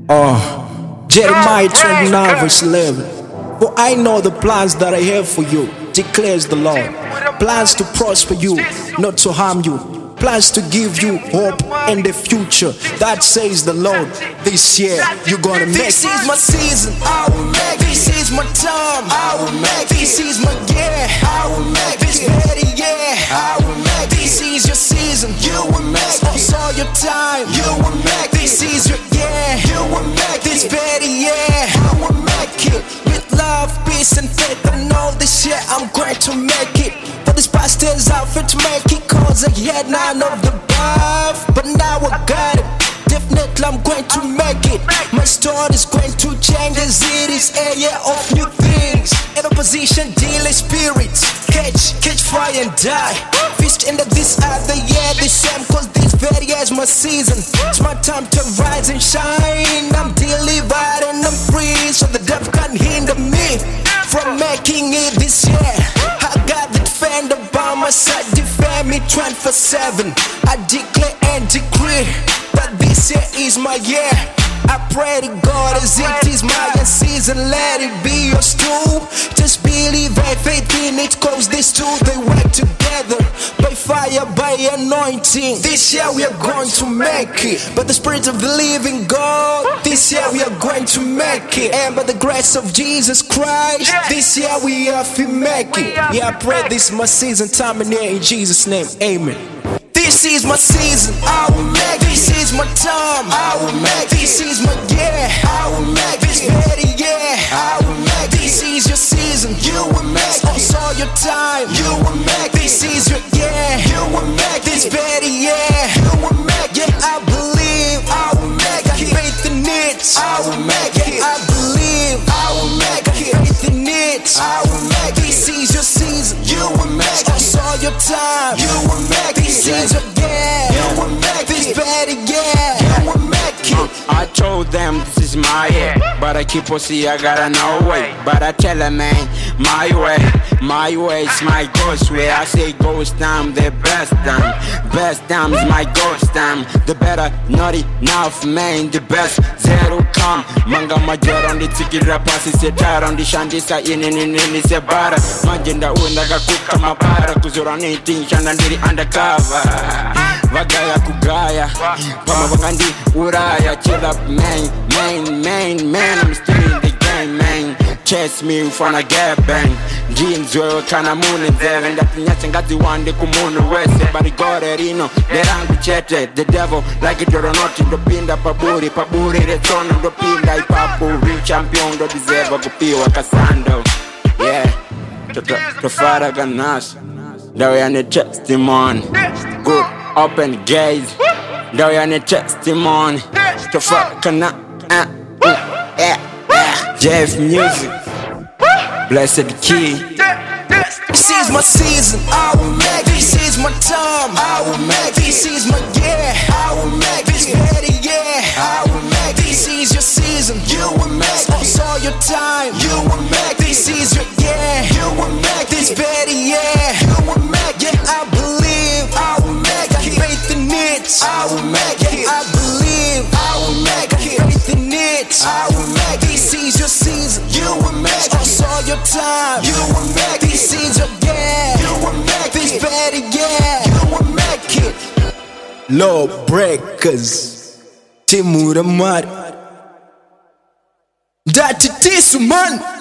Jeremiah 29 verse 11. For I know the plans that I have for you, declares the Lord. Plans to prosper you, not to harm you. Plans to give you hope and the future. That says the Lord. This year you're gonna make it. This is my season, I will make it. This is my time, I will make it. This is my year, I will make it. This very year, I will make it. This is your season, you will make it. Also your time, you will make it. This is your year, you will make it. This very year, I will make it. With love, peace and faith, I know this year I'm going to make it. For this past years I failed to make it, cause I had none of the above. But now I got it, definitely I'm going to make it. My story is going to change as it is a year of new things. In opposition, dealing spirits, catch fire and die. Feast into this other year, the same, cause this very year is my season. It's my time to rise and shine. I'm delivered and I'm free, so the devil can't hinder me from making it this year. I got the defender by my side, defend me 24/7. I declare and decree that this year is my year. I pray to God as it is my season, let it be yours too. Just believe and faith in it, cause these two, they work together. By fire, by anointing. This year we are going to make it. By the Spirit of the living God, this year we are going to make it. And by the grace of Jesus Christ, this year we have to make it. Yeah, I pray this is my season, time and year, in Jesus' name, amen. This is my season, I will make it. This is my time, I will make it. This is my year, I will make it. This very year, I will make it. This is your season, you will make it. Also your time, you will make it. This is your year, you will make it. This very year, you will make it. Yeah, I believe, I will make it. Faith in it, I will make it. I believe, I will make it. Faith in it, I will make it. This is your season, you will make it. Also your time, you will make it. This is your year, you will make it. This better year, you will make it. I told them this is my year, but I keep on see I gotta know way. But I tell them, man, my way is my ghost way. I say ghost time, the best time is my ghost time. The better, not enough, man, the best zero come. Manga major on the ticket rapasi se tara on the shandisa in se bara. Majenda unda kakuka mabara kuzura niti shanda ndiri undercover. Vagaya kugaya, pama vakandi uraya. Chill up, man, I'm still in the game, man. Chase me ufana get bang. Jeans wewe kana mune zeve. Ndatinyase ngati wande kumunu wese. Bari gore rino, lerangu chete. The devil, like it or not, ndopinda paburi retono ndopinda ipapu. Real champion do deserve kupiwa kasando. Yeah, tofara ganas. Dawe yane testimony. Good, open gaze. Dawe yane testimony. Tofara na Jeff Music, Blessed Key. This is my season, I will make it. This is my time, I will make it. This is my year, I will make it. This very year, I will make it. This is your season, you will make it. Also your time, you will make it. This is your year, you will make it. This very year, you will make it. Yeah, I believe, I will make it. Faith in it, I will make it. I believe, I will make it. Faith in it, I will make it. This is your season, you will make it. Also your time, you will make it. This is your year, you will make it. This better year, you will make it. Law breakers, Timura Mad. That it is, man.